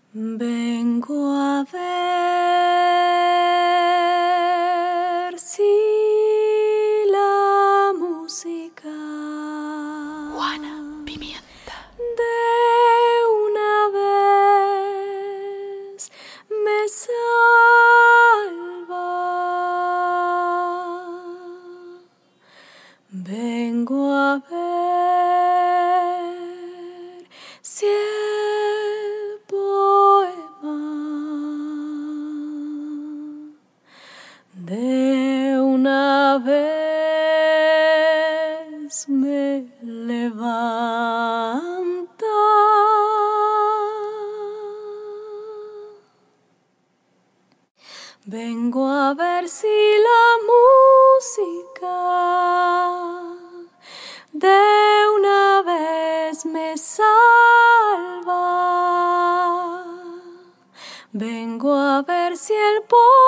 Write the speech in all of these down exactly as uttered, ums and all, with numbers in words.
Vengo a ver si la música Juana Pimienta de una vez me salva. Vengo a ver si el poema de una vez me levanta. Vengo a ver si la música de una vez me salva. Vengo a ver si el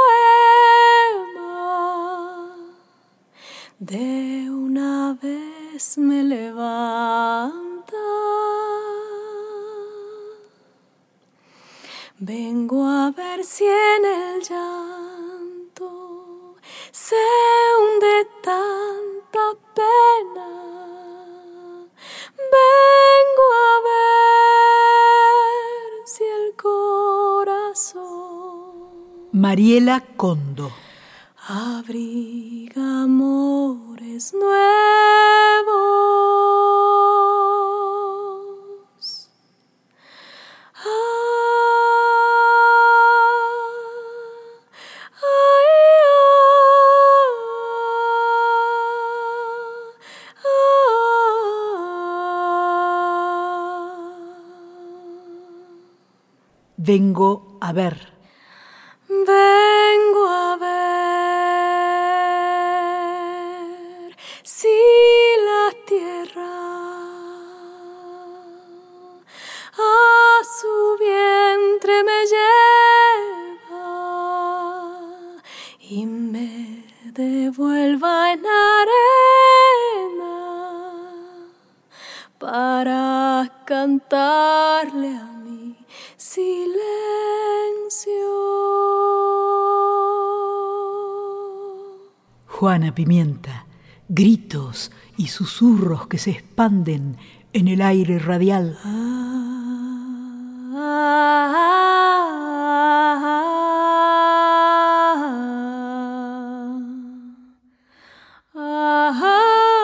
poema de una vez me levanta. Vengo a ver si en el llanto se hunde tanta pena. Vengo a ver si el corazón Mariela Condo abriga amores nuevos. Vengo a ver. Vengo a ver si la tierra a su vientre me lleva y me devuelva en arena para cantarle a mi silencio. Juana Pimienta, gritos y susurros que se expanden en el aire radial. Ah, ah, ah, ah, ah,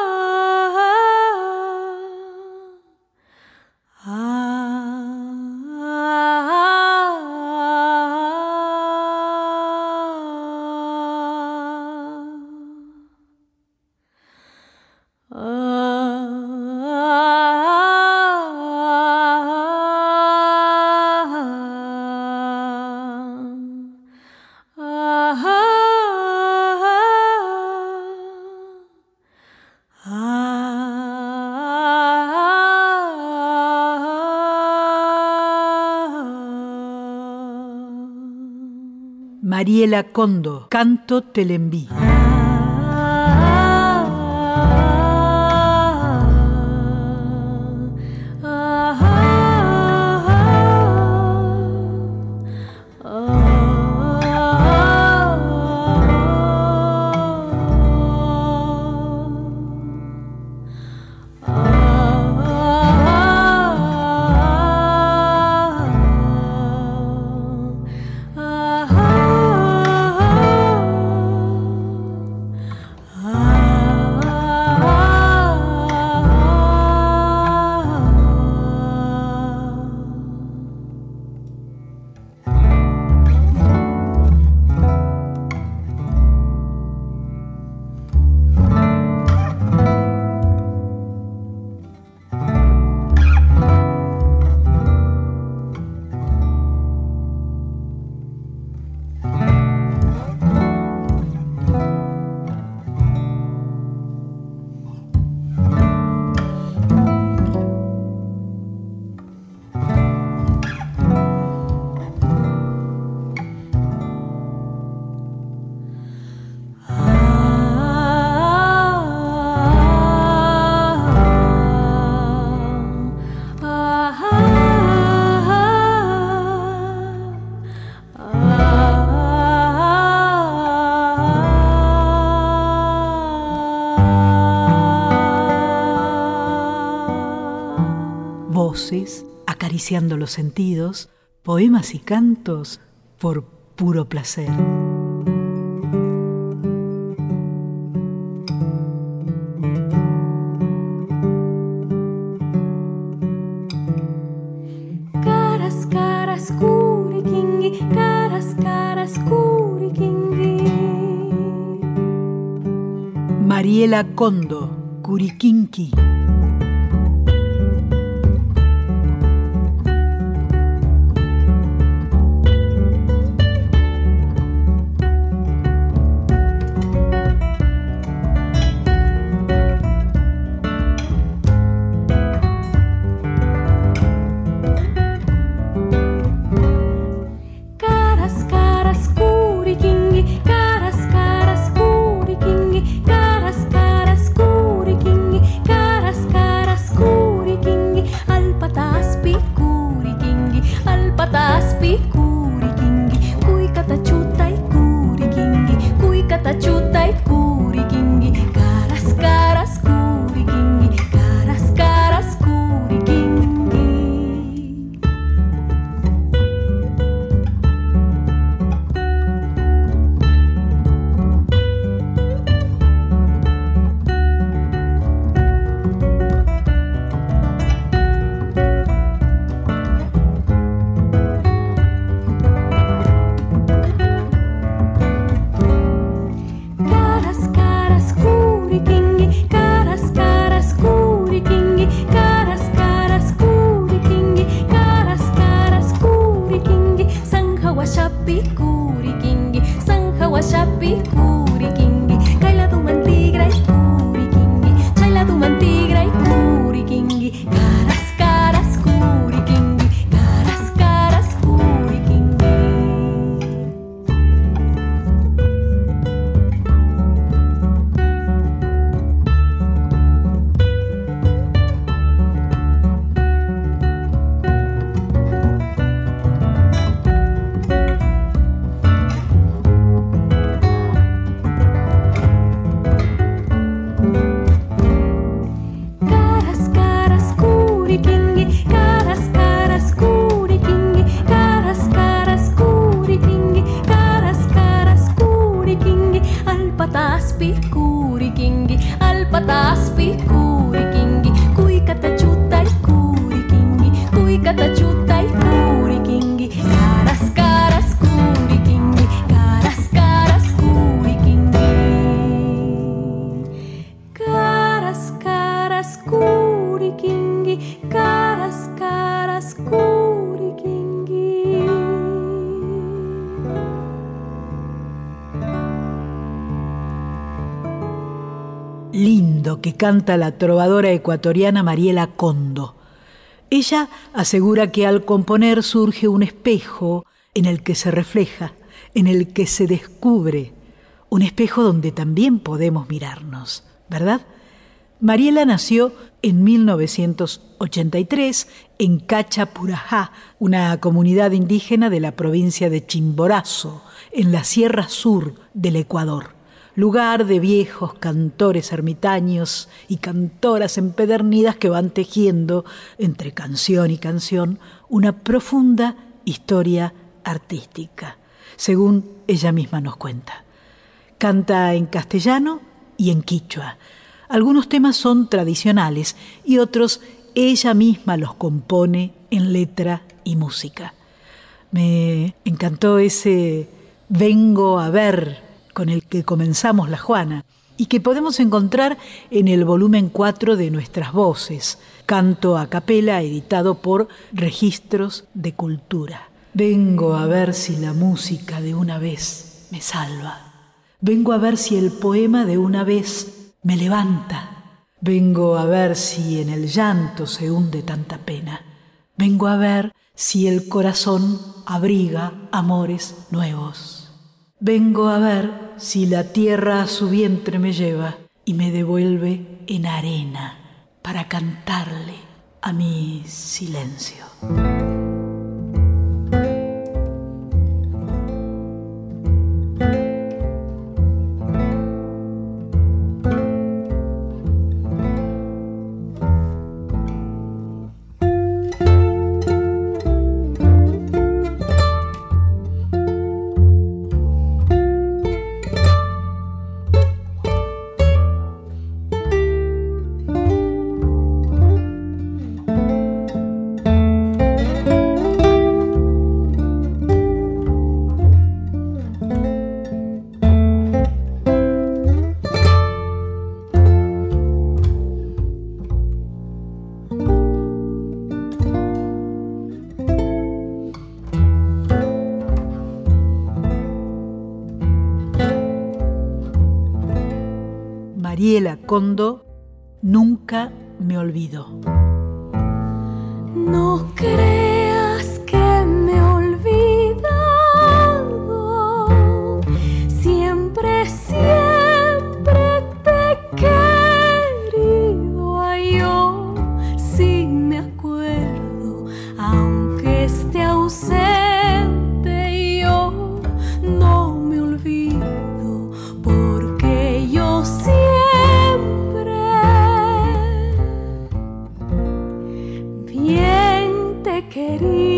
Mariela Condo, canto Telembí. acariciando los sentidos, poemas y cantos por puro placer. Caras, caras, curikingi, caras, caras, curikingi. Mariela Condo, Curiquinqui. Lindo que canta la trovadora ecuatoriana Mariela Condo. Ella asegura que al componer surge un espejo en el que se refleja, en el que se descubre, un espejo donde también podemos mirarnos, ¿verdad? Mariela nació en mil novecientos ochenta y tres en Cachapurajá, una comunidad indígena de la provincia de Chimborazo, en la Sierra Sur del Ecuador, lugar de viejos cantores ermitaños y cantoras empedernidas que van tejiendo, entre canción y canción, una profunda historia artística, según ella misma nos cuenta. Canta en castellano y en quichua. Algunos temas son tradicionales y otros ella misma los compone en letra y música. Me encantó ese vengo a ver con el que comenzamos La Juana y que podemos encontrar en el volumen cuatro de Nuestras Voces, canto a capela editado por Registros de Cultura. Vengo a ver si la música de una vez me salva. Vengo a ver si el poema de una vez me levanta. Vengo a ver si en el llanto se hunde tanta pena. Vengo a ver si el corazón abriga amores nuevos. Vengo a ver si la tierra a su vientre me lleva y me devuelve en arena para cantarle a mi silencio. Mariela Condo, Nunca me olvido. No creas que me he olvidado, siempre, siempre te he querido. Ay, yo sí me acuerdo, aunque esté ausente, yo no me olvido, porque yo siempre bien te he querido.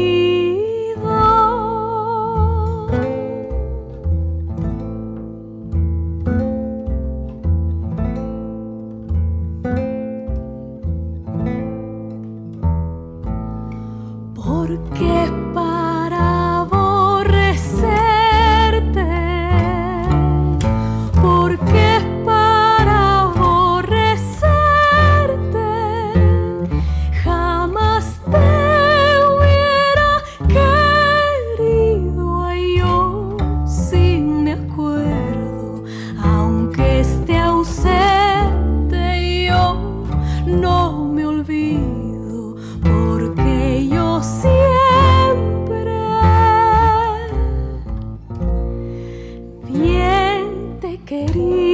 Porque para aborrecerte, porque para aborrecerte, jamás te hubiera querido. Ay, yo sí me acuerdo, aunque esté ausente, yo no me olvido, porque yo siempre bien te he querido.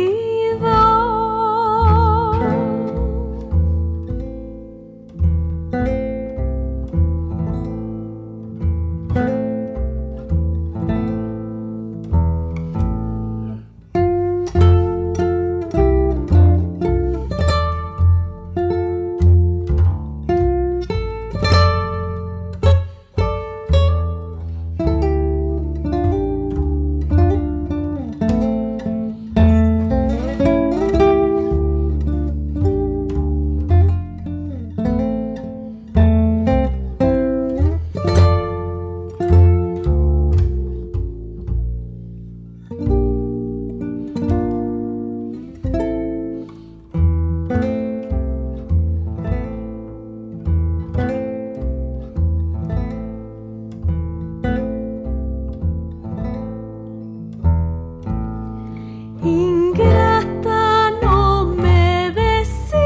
Ingrata, no me decías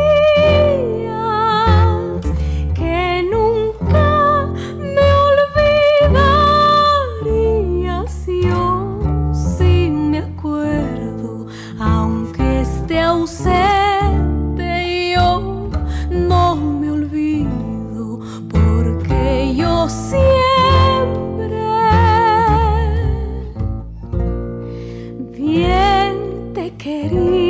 que nunca me olvidarías. Yo sí me acuerdo, aunque esté ausente, yo no me olvido, porque yo siempre bien te he querido.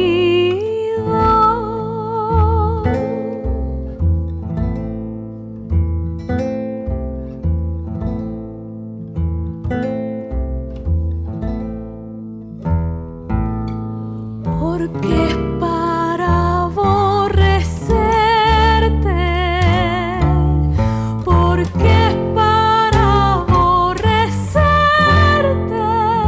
Porque para aborrecerte, porque para aborrecerte,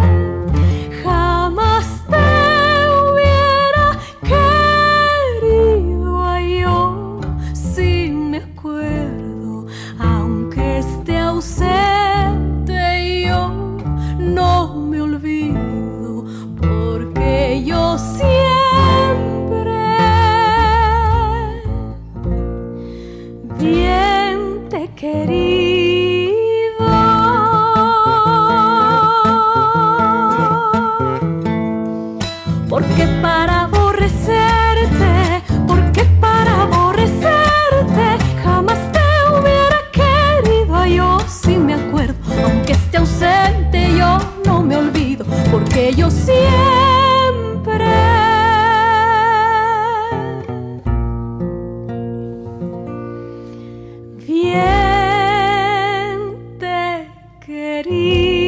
jamás te hubiera querido. Ay, yo sí me acuerdo, aunque esté ausente, yo no me olvido, porque yo siempre bien te he querido. Porque para aborrecerte, porque para aborrecerte, jamás te hubiera querido. Ay, yo sí me acuerdo, aunque esté ausente, yo no me olvido, porque yo siempre bien te he querido.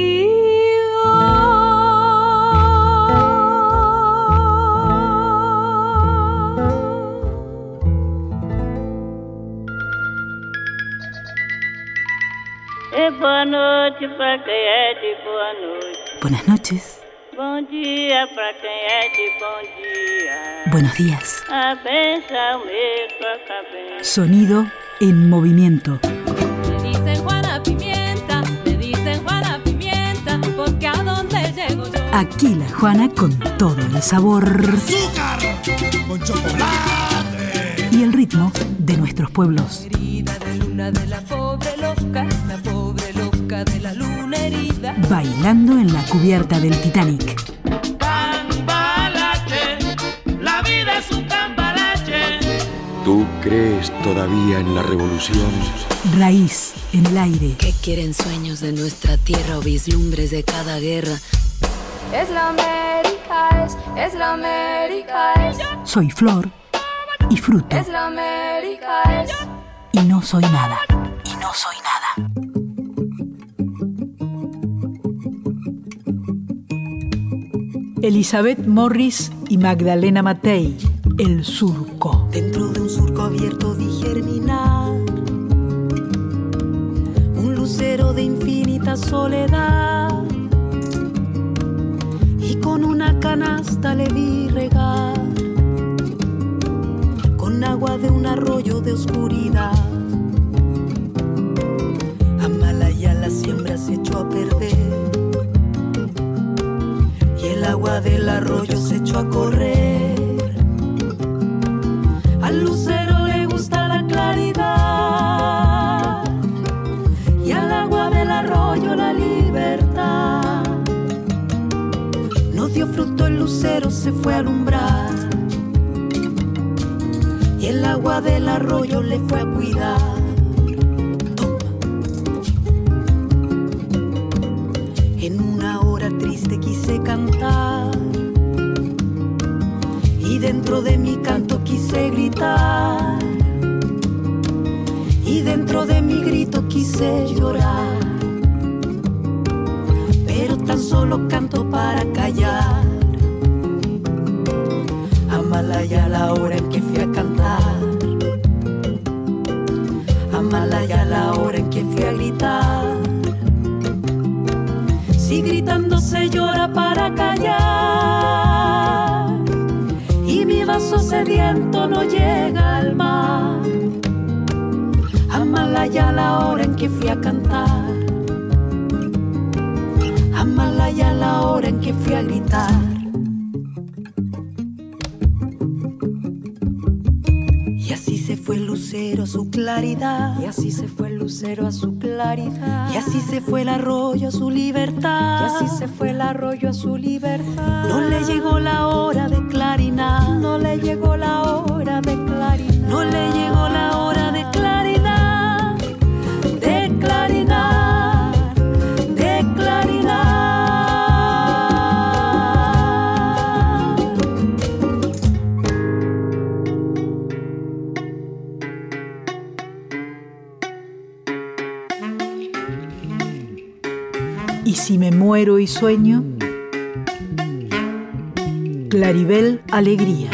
É boa noite pra quem é de boa noite. Buenas noches. Bom dia pra quem é de bom dia. Buenos días. A benção me toca bem. Sonido en movimiento. Me dicen Juana Pimienta, me dicen Juana Pimienta, porque a donde llego yo Aquí la Juana con todo el sabor. ¡Azúcar! ¡Con chocolate! Y el ritmo de nuestros pueblos. Herida de luna de la pobre loca, la pobre loca de la luna herida. Bailando en la cubierta del Titanic. Cambalache, la vida es un cambalache. ¿Tú crees todavía en la revolución? Raíz en el aire. ¿Qué quieren sueños de nuestra tierra o vislumbres de cada guerra? Es la América, es, es la América, es. Soy flor y fruto. Es la América, es. Y no soy nada. Y no soy nada. Elizabeth Morris y Magdalena Matei, El Surco. Dentro de un surco abierto vi germinar un lucero de infinita soledad, y con una canasta le vi regar con agua de un arroyo de oscuridad. Amalaya la siembra se echó a perder y el agua del arroyo se echó a correr. Al lucero le gusta la claridad y al agua del arroyo la libertad. No dio fruto el lucero, se fue a alumbrar y el agua del arroyo le fue a cuidar. Toma. En una hora triste quise cantar y dentro de mi canto quise gritar y dentro de mi grito quise llorar, pero tan solo canto para callar. Amalaya la hora en que fui a cantar, Amalaya la hora en que fui a gritar. Si gritando se llora para callar y mi vaso sediento no llega al mar. Amalaya la hora en que fui a cantar, Amalaya la hora en que fui a gritar. Y así se fue el lucero a su claridad, Y así se fue el lucero a su claridad. y así se fue el arroyo a su libertad, Y así se fue el arroyo a su libertad. No le llegó la hora de clarinar, No le llegó la hora de claridad. no le llegó la hora de claridad, de clarinar, de clarinar. Y si me muero y sueño, Claribel Alegría.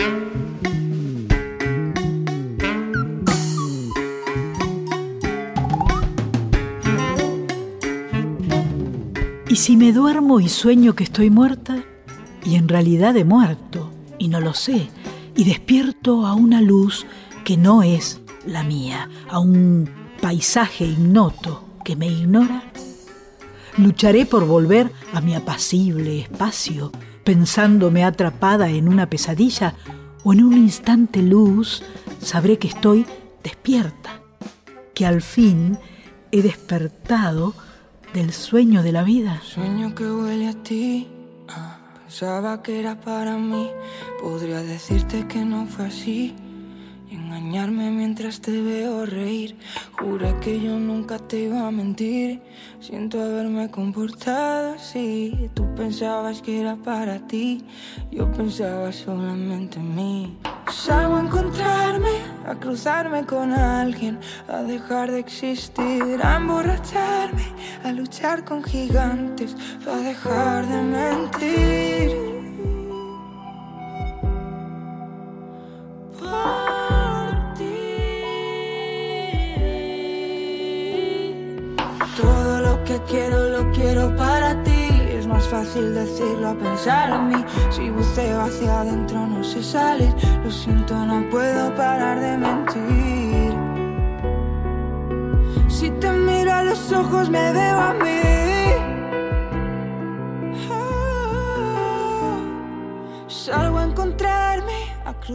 Y si me duermo y sueño que estoy muerta, y en realidad he muerto, y no lo sé, y despierto a una luz que no es la mía, a un paisaje ignoto que me ignora, lucharé por volver a mi apacible espacio, pensándome atrapada en una pesadilla, o en un instante luz sabré que estoy despierta, que al fin he despertado del sueño de la vida. Sueño que huele a ti, ah, pensaba que era para mí. Podría decirte que no fue así y engañarme mientras te veo reír. Juré que yo nunca te iba a mentir. Siento haberme comportado así. Tú pensabas que era para ti, yo pensaba solamente en mí. Salgo a encontrarme, a cruzarme con alguien, a dejar de existir, a emborracharme, a luchar con gigantes, a dejar de mentir. Por ti. Todo lo que quiero, lo quiero para ti. Es más fácil decirlo a pensar en mí. Si buceo hacia adentro no sé salir. Lo siento, no puedo parar de mentir. Si te miro a los ojos me veo a mí. Ah.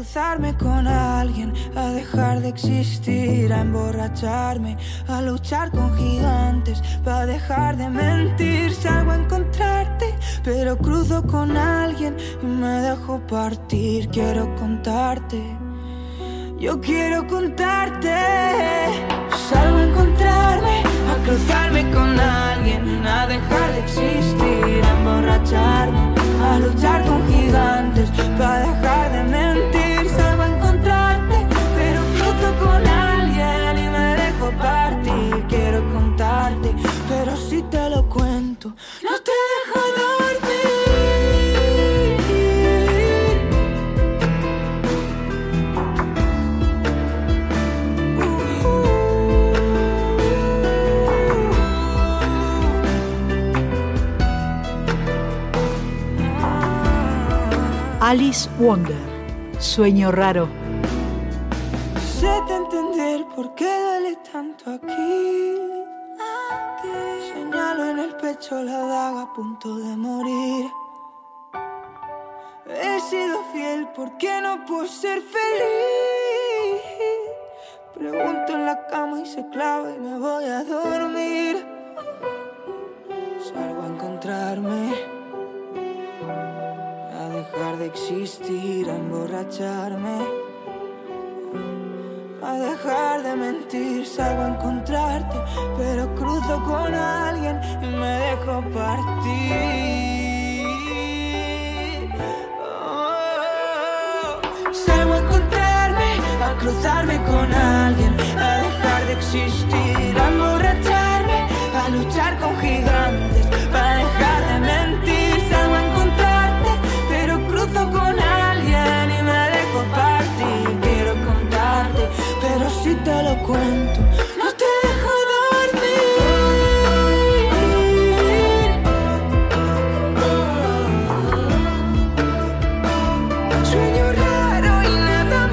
cruzarme con alguien, a dejar de existir, a emborracharme, a luchar con gigantes, para dejar de mentir. Salgo a encontrarte, pero cruzo con alguien y me dejo partir. Quiero contarte, yo quiero contarte. Salgo a encontrarme, a cruzarme con alguien, a dejar de existir, a emborracharme, a luchar con gigantes, para dejar de mentir. Salgo a encontrarte, pero cruzo con alguien y me dejo partir. Quiero contarte, pero si te lo cuento, no te dejo dormir. Alice Wonder, Sueño Raro. Sé de entender por qué duele tanto aquí. Señalo en el pecho la daga a punto de morir. He sido fiel, ¿por qué no puedo ser feliz? Pregunto en la cama y se clava y me voy a dormir. Salgo a encontrarme, a dejar de existir, a emborracharme, a dejar de mentir. Salgo a encontrarte, pero cruzo con alguien y me dejo partir. Oh, salgo a encontrarme, a cruzarme con alguien, a dejar de existir, a emborracharme, a luchar con gigantes, para dejar de mentir. Salgo a encontrarte, pero cruzo con alguien y me dejo partir. Quiero contarte, pero si te lo cuento, no te dejo dormir. Sueño raro y nada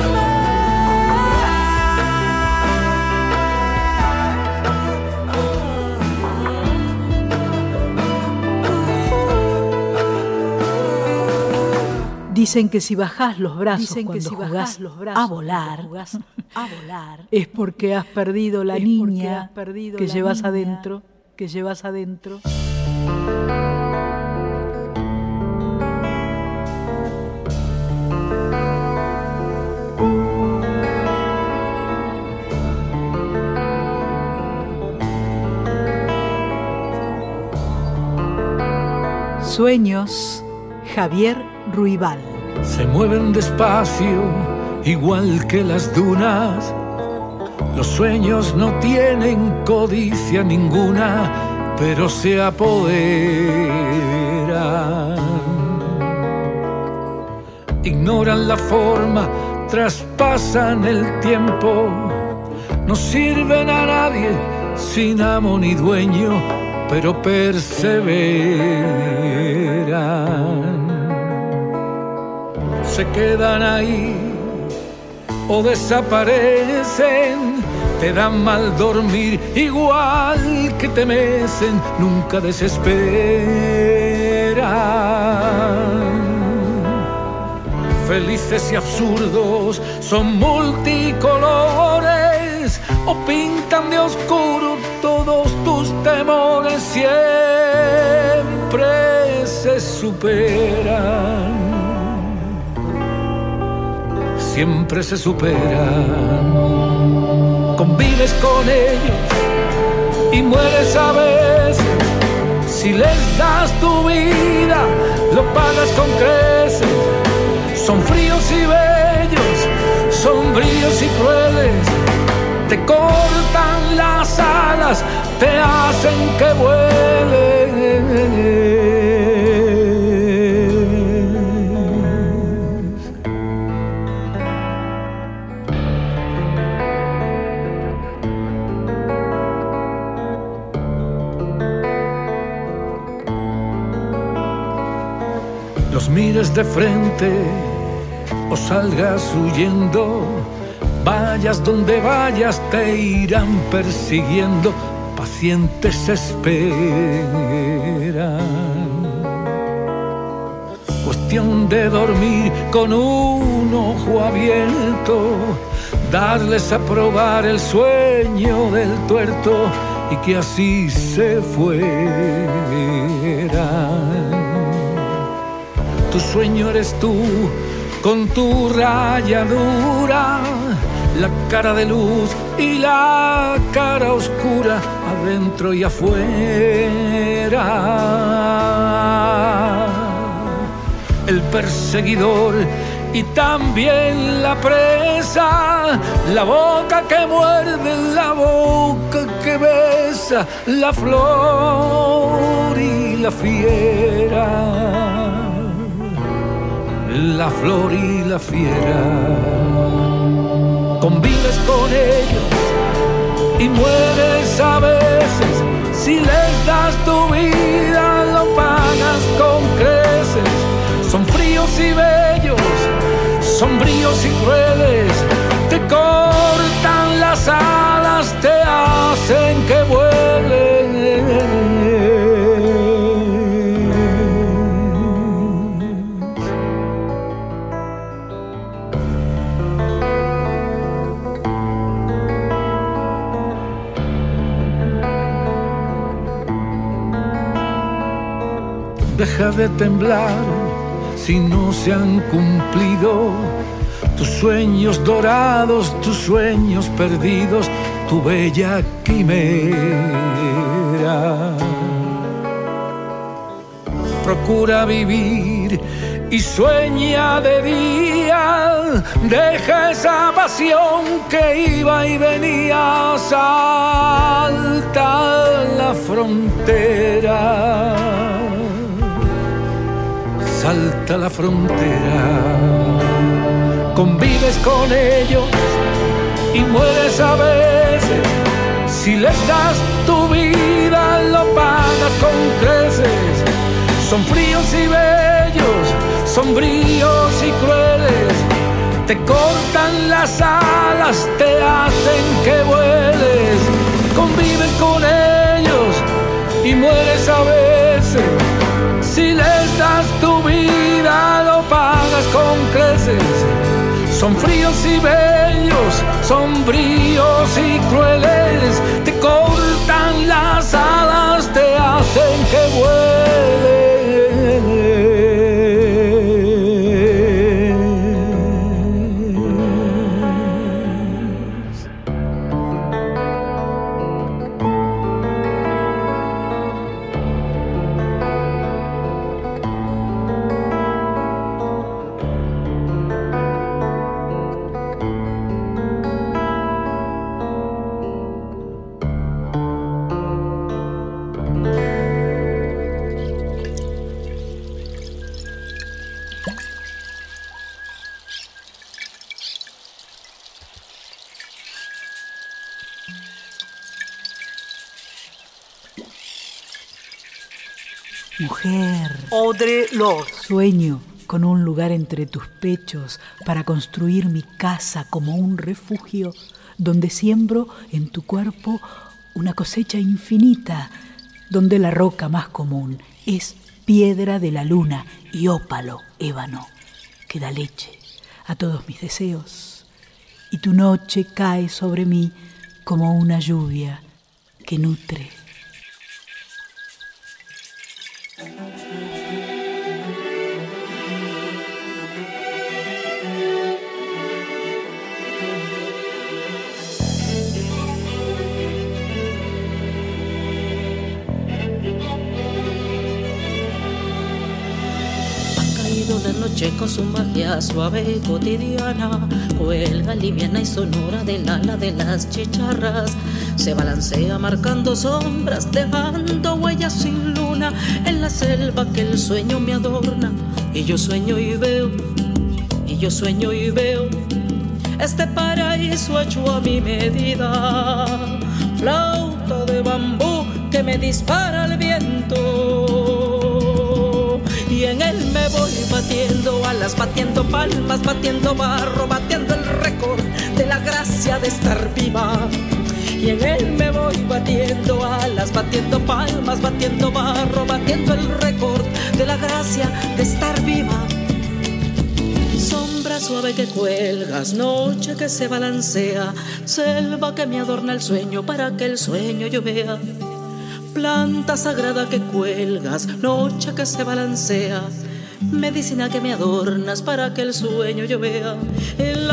Dicen que si bajás los brazos Dicen que cuando si jugás bajás los brazos a volar, jugás a volar, es porque has perdido la es niña has perdido que la llevas niña adentro, que llevas adentro. Sueños, Javier Ruibal. Se mueven despacio, igual que las dunas. Los sueños no tienen codicia ninguna, pero se apoderan. Ignoran la forma, traspasan el tiempo. No sirven a nadie, sin amo ni dueño, pero perseveran. Se quedan ahí o desaparecen, te dan mal dormir, igual que te mecen, nunca desesperan. Felices y absurdos, son multicolores, o pintan de oscuro todos tus temores, siempre se superan. Siempre se superan. Convives con ellos y mueres a veces. Si les das tu vida, lo pagas con creces. Son fríos y bellos, sombríos y crueles. Te cortan las alas, te hacen que vueles. Los mires de frente o salgas huyendo, vayas donde vayas te irán persiguiendo, pacientes esperan. Cuestión de dormir con uno ojo abierto, darles a probar el sueño del tuerto y que así se fueran. Tu sueño eres tú, con tu rayadura, la cara de luz y la cara oscura, adentro y afuera. El perseguidor y también la presa, la boca que muerde, la boca que besa, la flor y la fiera. La flor y la fiera. Convives con ellos y mueres a veces. Si les das tu vida, lo pagas con creces. Son fríos y bellos, sombríos y crueles. Te cortan las alas, te hacen que vuelen. Deja de temblar si no se han cumplido tus sueños dorados, tus sueños perdidos, tu bella quimera. Procura vivir y sueña de día, deja esa pasión que iba y venía, salta la frontera. Salta la frontera, convives con ellos y mueres a veces. Si les das tu vida, lo pagas con creces. Son fríos y bellos, sombríos y crueles. Te cortan las alas, te hacen que vueles. Convives con ellos y mueres a veces. Si les das tu vida, lo pagas con creces. Son fríos y bellos, sombríos y crueles. Te cortan las alas, te hacen que vueles. Mujer, Audre Lorde, sueño con un lugar entre tus pechos para construir mi casa como un refugio donde siembro en tu cuerpo una cosecha infinita, donde la roca más común es piedra de la luna y ópalo ébano que da leche a todos mis deseos, y tu noche cae sobre mí como una lluvia que nutre. La noche con su magia suave y cotidiana cuelga liviana y sonora del ala de las chicharras. Se balancea marcando sombras, dejando huellas sin luna en la selva que el sueño me adorna. Y yo sueño y veo, y yo sueño y veo este paraíso hecho a mi medida. Flauta de bambú que me dispara el viento, y en él me voy batiendo alas, batiendo palmas, batiendo barro, batiendo el récord de la gracia de estar viva. Y en él me voy batiendo alas, batiendo palmas, batiendo barro, batiendo el récord de la gracia de estar viva. Sombra Sombra suave que cuelgas, noche que se balancea, selva que me adorna el sueño para que el sueño yo vea. Planta sagrada que cuelgas, noche que se balancea, medicina que me adornas para que el sueño yo vea. El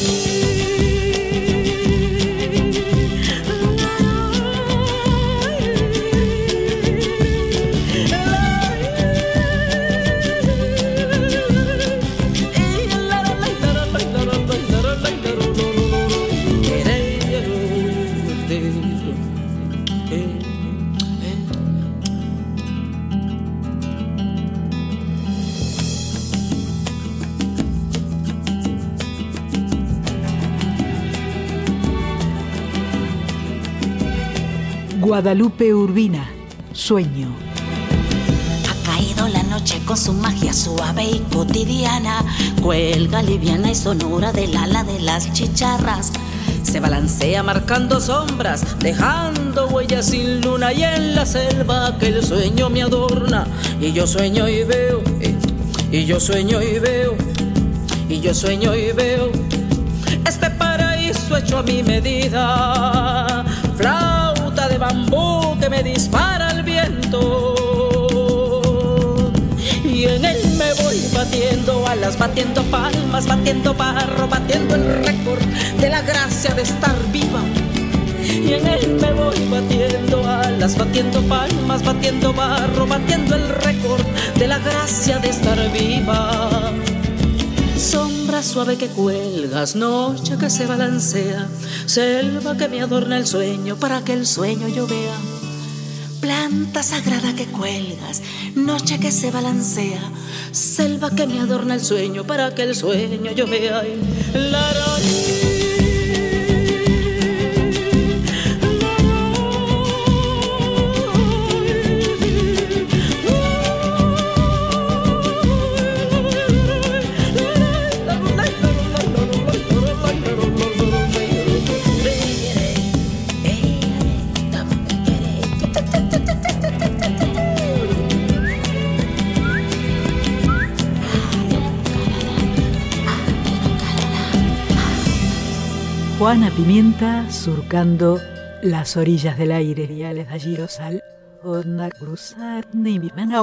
Guadalupe Urbina, Sueño. Ha caído la noche con su magia suave y cotidiana, cuelga liviana y sonora del ala de las chicharras. Se balancea marcando sombras, dejando huellas sin luna, y en la selva que el sueño me adorna. Y yo sueño y veo, y yo sueño y veo, y yo sueño y veo este paraíso hecho a mi medida. Flauta de bambú que me dispara el viento, y en él me voy batiendo alas, batiendo palmas, batiendo barro, batiendo el récord de la gracia de estar viva. Y en él me voy batiendo alas, batiendo palmas, batiendo barro, batiendo el récord de la gracia de estar viva. Sombra suave que cuelgas, noche que se balancea, selva que me adorna el sueño para que el sueño yo vea. Planta sagrada que cuelgas, noche que se balancea, selva que me adorna el sueño para que el sueño yo vea. La, la, Juana Pimienta surcando las orillas del aire. Riales de Girosal, onda cruzar ni Bimenau.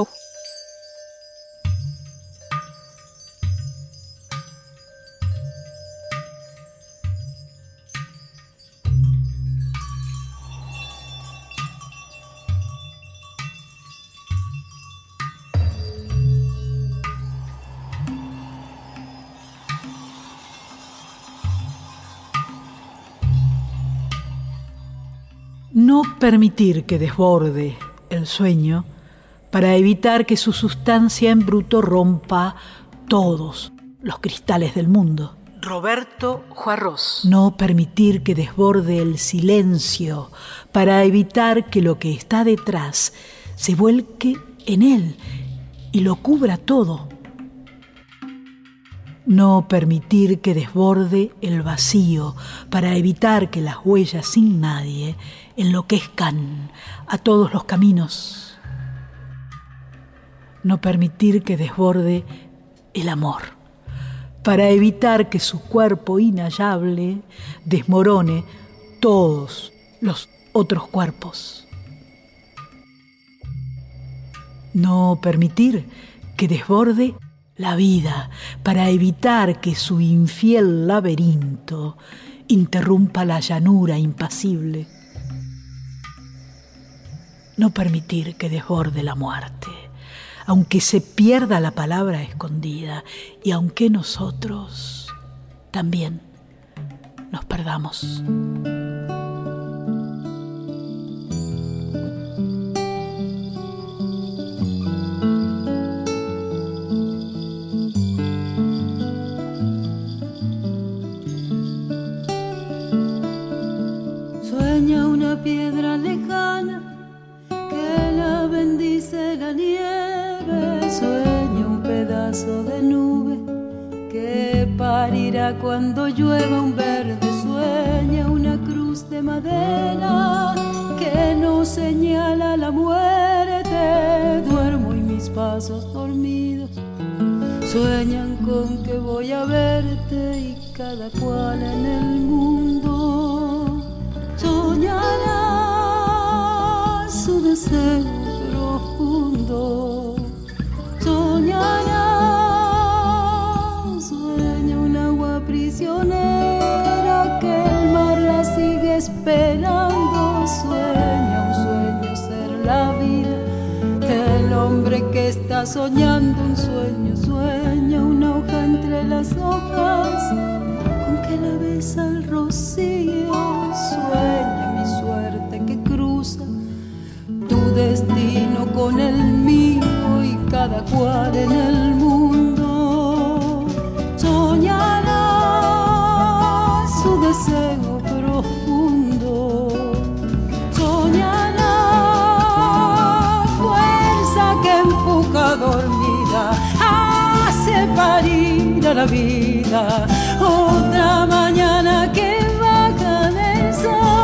No permitir que desborde el sueño para evitar que su sustancia en bruto rompa todos los cristales del mundo. Roberto Juarros. No permitir que desborde el silencio para evitar que lo que está detrás se vuelque en él y lo cubra todo. No permitir que desborde el vacío para evitar que las huellas sin nadie enloquezcan a todos los caminos. No permitir que desborde el amor para evitar que su cuerpo inhallable desmorone todos los otros cuerpos. No permitir que desborde la vida para evitar que su infiel laberinto interrumpa la llanura impasible. No permitir que desborde la muerte, aunque se pierda la palabra escondida y aunque nosotros también nos perdamos. Sueña una piedra lejana que la bendice la nieve, sueña un pedazo de nube que parirá cuando llueva un verde, sueña una cruz de madera que nos señala la muerte, duermo y mis pasos dormidos Sueñan con que voy a verte y cada cual en el mundo soñará su deseo profundo. Soñará, sueña un agua prisionera que el mar la sigue esperando. Sueña un sueño ser la vida del hombre que está soñando un sueño. Sueña una hoja entre las hojas con que la besa el rocío. Sueña mi suerte que cruza tu destino con el mío y cada cual en el mundo soñará su deseo profundo. Soñará fuerza que empuja dormida, hace parir a la vida. Otra mañana que baja del sol.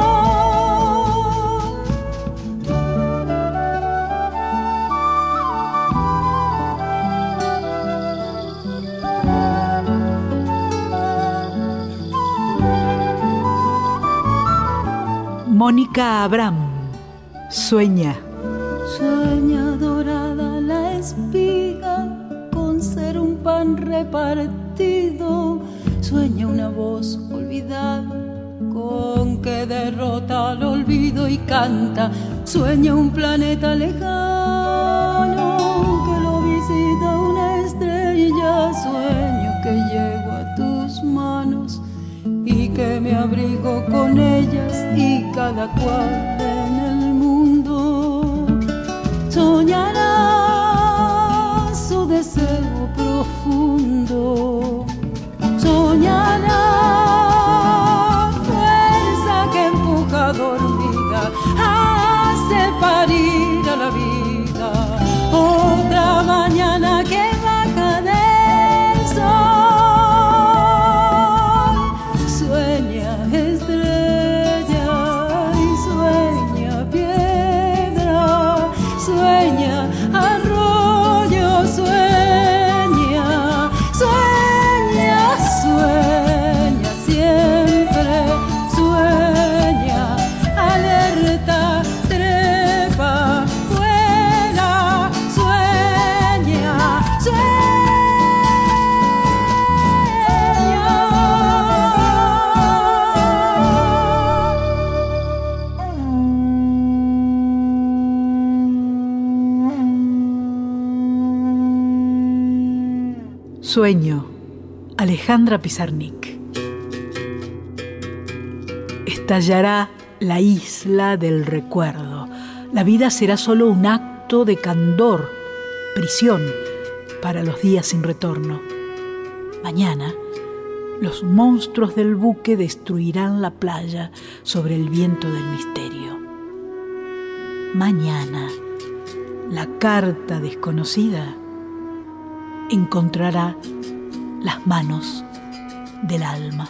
Mónica Abraham, Sueña. Sueña dorada la espiga con ser un pan repartido. Sueña una voz olvidada con que derrota al olvido y canta. Sueña un planeta lejano que lo visita una estrella. Sueño que llego a tus manos y que me abrigo con ellas y cada cual en el mundo soñará su deseo profundo. Soñará fuerza que empuja dormida, hace parir a la vida. Otra mañana que baja del sol. Sueña arroyo, sueña, sueña, sueña siempre, sueña, alerta, trepa, vuela, sueña, sueña. Sueño, Alejandra Pizarnik. Estallará la isla del recuerdo. La vida será solo un acto de candor, prisión para los días sin retorno. Mañana, los monstruos del buque destruirán la playa sobre el viento del misterio. Mañana, la carta desconocida encontrará las manos del alma.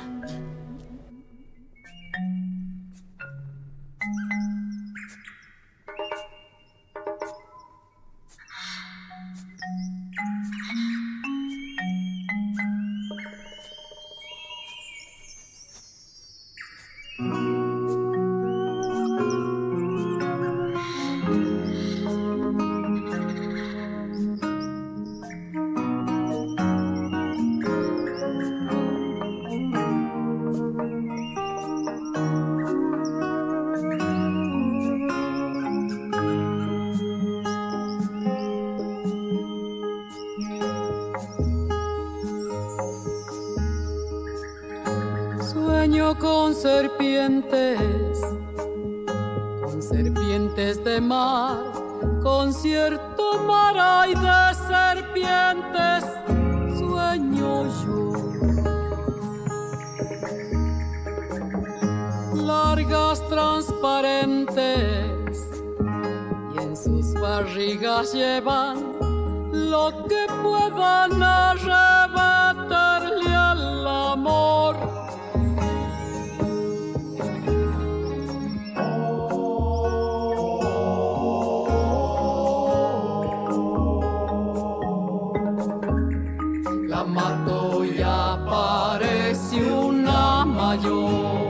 Sueño con serpientes, con serpientes de mar, concierto mar hay de serpientes, sueño yo. Largas transparentes y en sus barrigas llevan lo que puedan arrebatarle al amor. mato y aparece una mayor.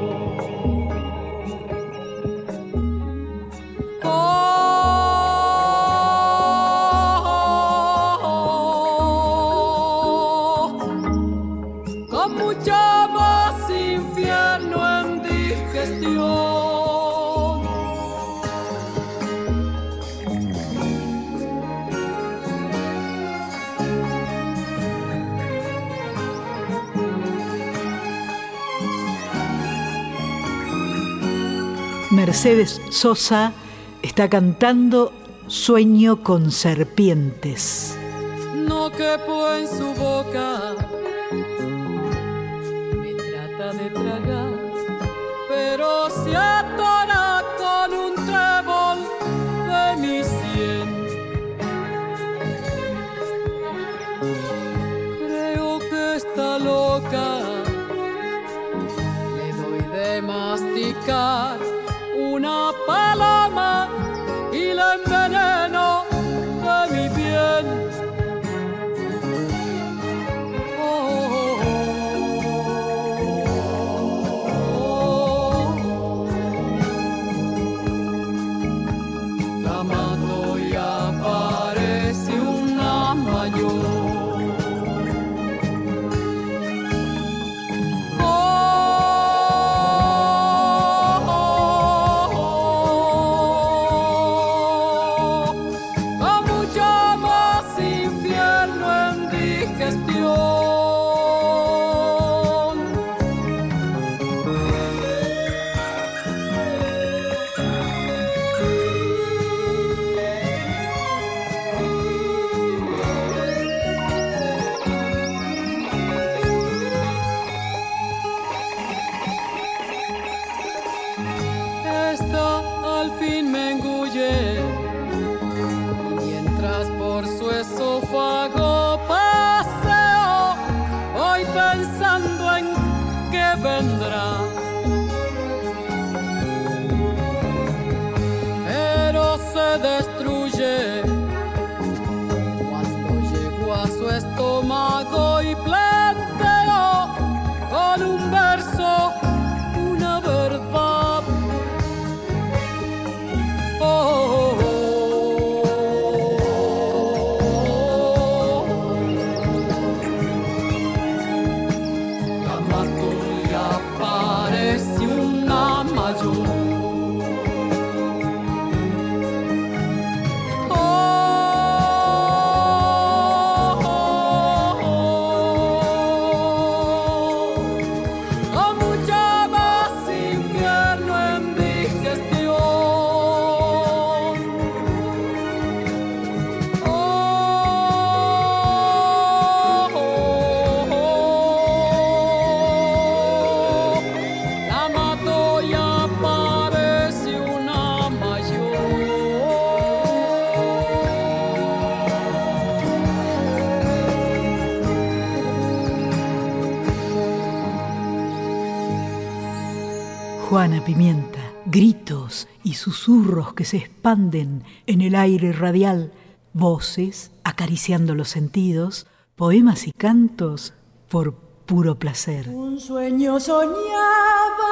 Mercedes Sosa está cantando Sueño con serpientes. No quepo en su boca, me trata de tragar, pero se atora con un trébol de mi sien. Creo que está loca, le doy de masticar una paloma y la enveneno de mi bien. Oh, oh, oh, oh. La mato y aparece una mayor. Pero se destruye cuando llego a su estómago y planteo con un verso una verdad. Oh, oh, oh. La mato y aparece una mayor. Juana Pimienta, gritos y susurros que se expanden en el aire radial, voces acariciando los sentidos, poemas y cantos por puro placer. Un sueño soñaba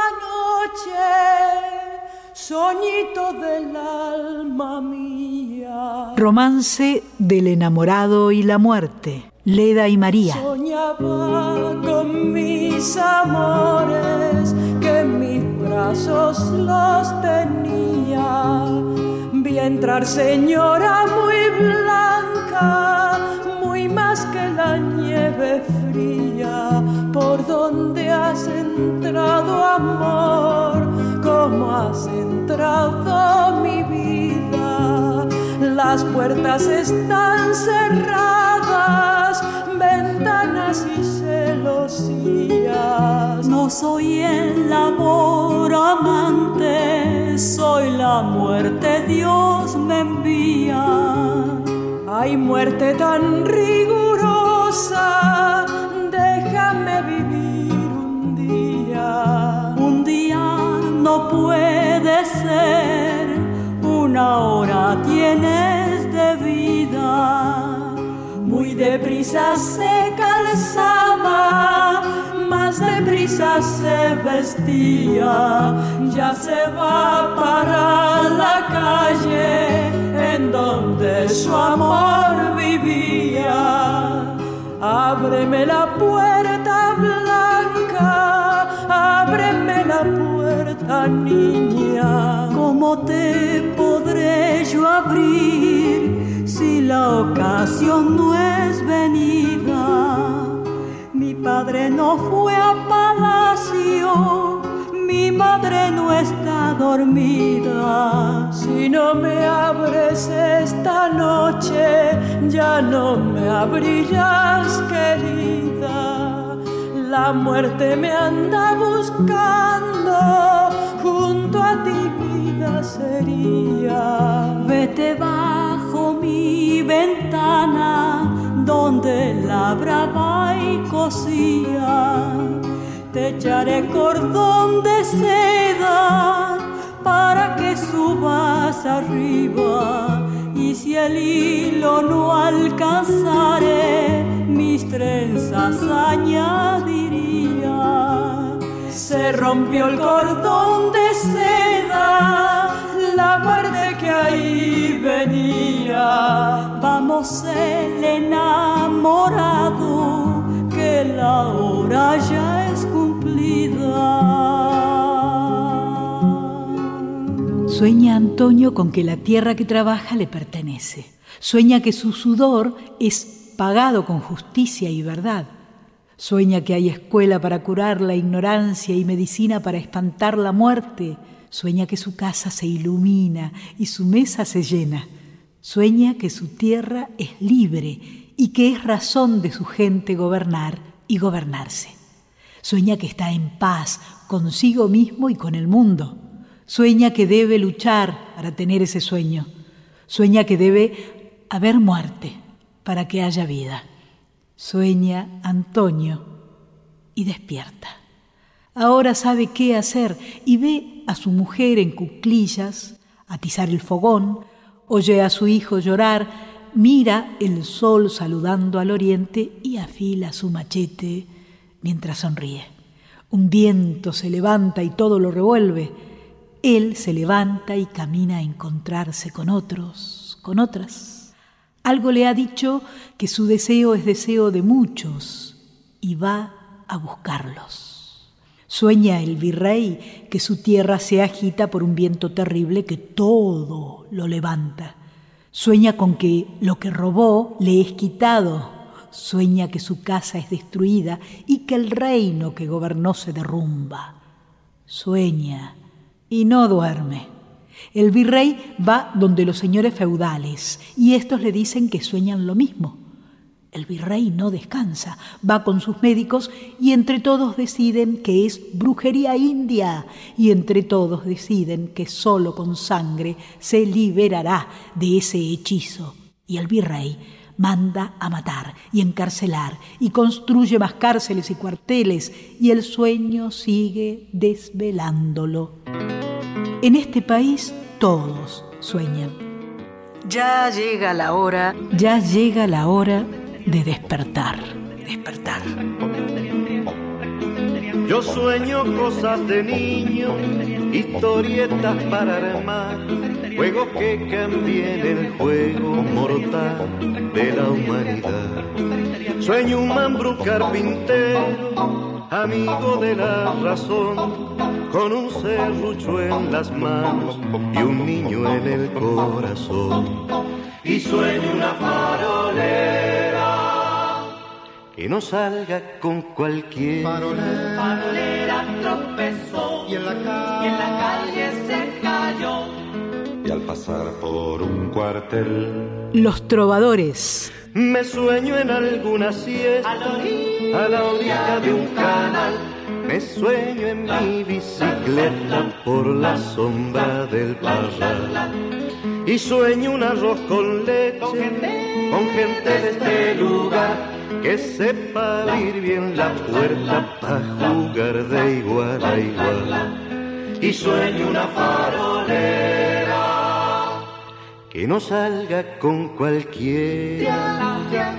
anoche, soñito del alma mía. Romance del enamorado y la muerte, Leda y María. Soñaba con mis amores, que en mis brazos los tenía. Vi entrar señora muy blanca, muy más que la nieve fría. ¿Por dónde has entrado, amor? ¿Cómo has entrado, mi vida? Las puertas están cerradas, ventanas y celosías. No soy el amor amante, soy la muerte, Dios me envía. Ay, muerte tan rigurosa, déjame vivir un día. Un día no puede ser, una hora tienes de vida. Muy muy deprisa se calzaba, más deprisa se vestía, ya se va para la calle en donde su amor vivía. Ábreme la puerta blanca, ábreme la puerta niña, ¿cómo te podré yo abrir si la ocasión no es venida? Mi padre no fue a palacio, mi madre no está dormida. Si no me abres esta noche, ya no me abrirás, querida. La muerte me anda buscando, junto a ti vida sería. Vete bajo mi ventana, donde labraba y cosía. Te echaré cordón de seda para que subas arriba, y si el hilo no alcanzare, mis trenzas añadiría. Se rompió el cordón de seda, la muerte que ahí venía. Vamos el enamorado, que la hora ya es cumplida. Sueña Antonio con que la tierra que trabaja le pertenece. Sueña que su sudor es pagado con justicia y verdad. Sueña que hay escuela para curar la ignorancia y medicina para espantar la muerte. Sueña que su casa se ilumina y su mesa se llena. Sueña que su tierra es libre y que es razón de su gente gobernar y gobernarse. Sueña que está en paz consigo mismo y con el mundo. Sueña que debe luchar para tener ese sueño. Sueña que debe haber muerte para que haya vida. Sueña Antonio y despierta. Ahora sabe qué hacer y ve a su mujer en cuclillas, atizar el fogón, oye a su hijo llorar, mira el sol saludando al oriente y afila su machete mientras sonríe. Un viento se levanta y todo lo revuelve. Él se levanta y camina a encontrarse con otros, con otras. Algo le ha dicho que su deseo es deseo de muchos y va a buscarlos. Sueña el virrey que su tierra se agita por un viento terrible que todo lo levanta. Sueña con que lo que robó le es quitado. Sueña que su casa es destruida y que el reino que gobernó se derrumba. Sueña y no duerme. El virrey va donde los señores feudales y estos le dicen que sueñan lo mismo. El virrey no descansa, va con sus médicos y entre todos deciden que es brujería india y entre todos deciden que solo con sangre se liberará de ese hechizo. Y el virrey manda a matar y encarcelar y construye más cárceles y cuarteles y el sueño sigue desvelándolo. En este país todos sueñan. Ya llega la hora, ya llega la hora de despertar, despertar. Yo sueño cosas de niño, historietas para armar, juegos que cambien el juego mortal de la humanidad. Sueño un mambrú carpintero, amigo de la razón, con un serrucho en las manos y un niño en el corazón. Y sueño una farolera que no salga con cualquier farolera. Farolera tropezó y en la calle, y en la calle se cayó. Y al pasar por un cuartel, los trovadores. Me sueño en alguna siesta a la orilla, a la orilla de un canal. Me sueño en mi bicicleta por la sombra del parral. Y sueño un arroz con leche, con gente, con gente de este lugar, que sepa abrir bien la puerta para jugar de igual a igual. Y sueño una farolera que no salga con cualquiera.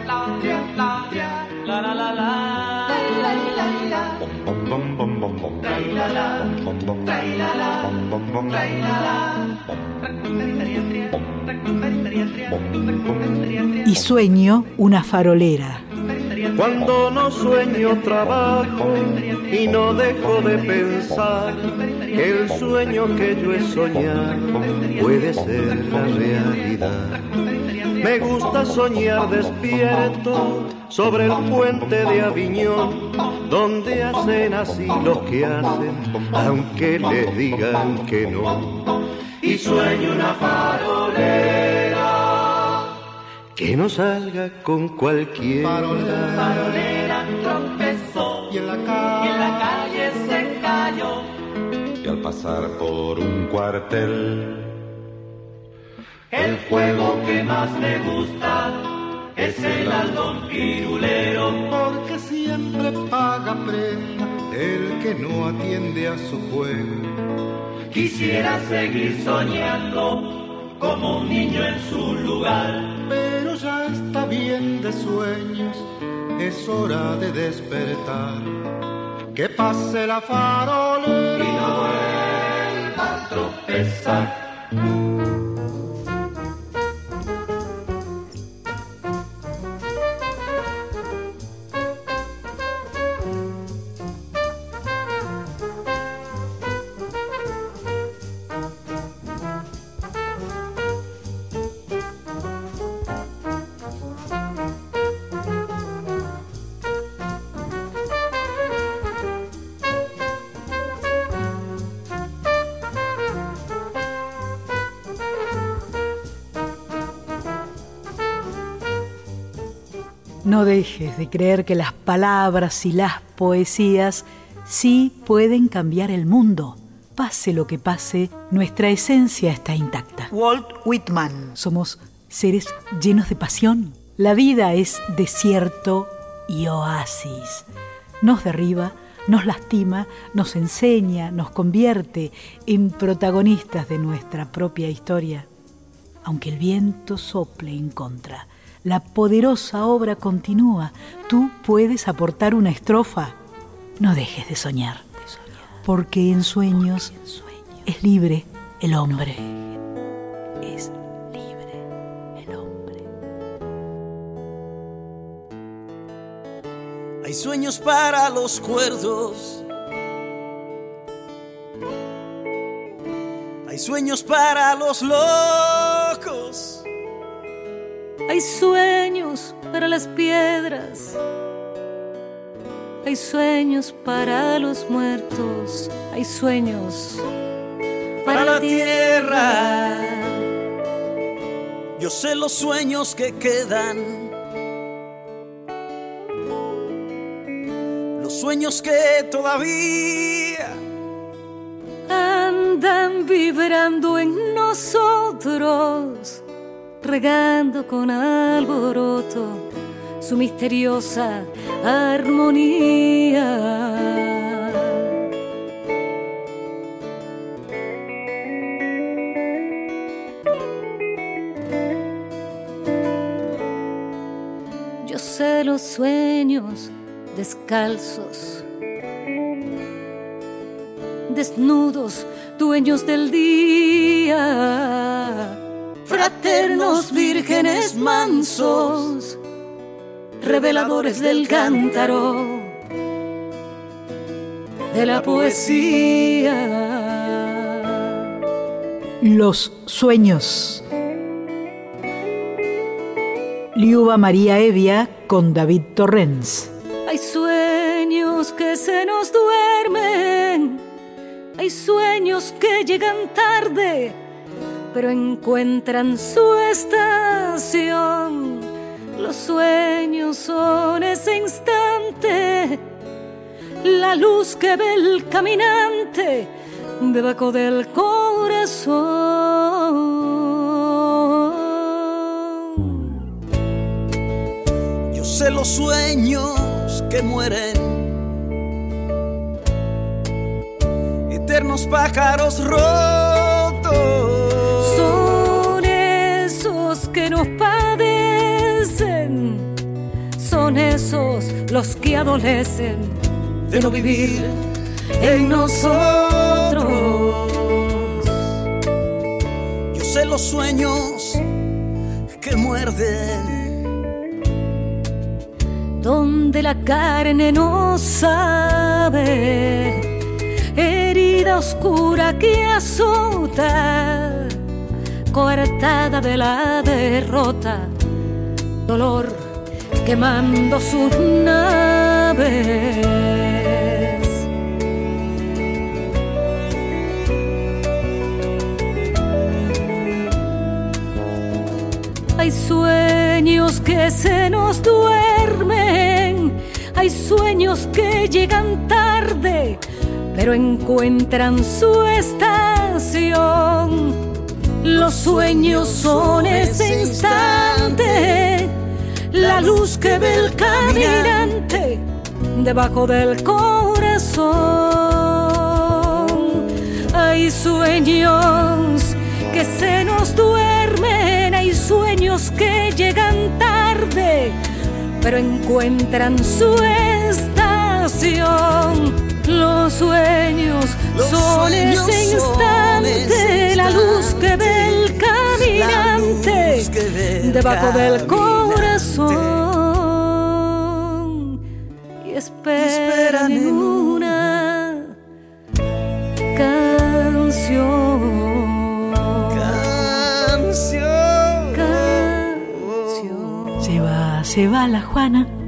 Y sueño una farolera. Cuando no sueño trabajo y no dejo de pensar que el sueño que yo he soñado puede ser la realidad. Me gusta soñar despierto sobre el puente de Aviñón, donde hacen así los que hacen, aunque les digan que no. Y sueño una farolera que no salga con cualquiera. Farolera, farolera tropezó y en la calle, y en la calle se cayó. Y al pasar por un cuartel, el juego que más me gusta es el aldón pirulero, porque siempre paga prenda el que no atiende a su juego. Quisiera seguir soñando como un niño en su lugar, pero ya está bien de sueños, es hora de despertar. Que pase la farolera y no vuelva a tropezar. No dejes de creer que las palabras y las poesías sí pueden cambiar el mundo. Pase lo que pase, nuestra esencia está intacta. Walt Whitman. Somos seres llenos de pasión. La vida es desierto y oasis. Nos derriba, nos lastima, nos enseña, nos convierte en protagonistas de nuestra propia historia. Aunque el viento sople en contra, la poderosa obra continúa. Tú puedes aportar una estrofa. No dejes de soñar, porque en sueños es libre el hombre. Es libre el hombre. Hay sueños para los cuerdos, hay sueños para los locos. Hay sueños para las piedras, hay sueños para los muertos, hay sueños para, para la tierra. Yo sé los sueños que quedan, los sueños que todavía andan vibrando en nosotros, regando con alboroto su misteriosa armonía. Yo sé los sueños descalzos, desnudos, dueños del día, fraternos, vírgenes mansos, reveladores del cántaro, de la poesía. Los sueños. Liuba María Evia con David Torrens. Hay sueños que se nos duermen, hay sueños que llegan tarde, pero encuentran su estación. Los sueños son ese instante, la luz que ve el caminante debajo del corazón. Yo sé los sueños que mueren, eternos pájaros rotos. Son menos padecen son esos los que adolecen de no vivir en nosotros. Yo sé los sueños que muerden, donde la carne no sabe, herida oscura que azota, coartada de la derrota, dolor quemando sus naves. Hay sueños que se nos duermen, hay sueños que llegan tarde, pero encuentran su estación. Los sueños son ese instante, la luz que ve el caminante debajo del corazón. Hay sueños que se nos duermen, hay sueños que llegan tarde, pero encuentran su estación. Los sueños Los son sueños ese instante, son ese la luz que ve el caminante ve debajo caminante. del corazón y esperan, y esperan en una canción. Canción. Canción. Se va, se va la Juana.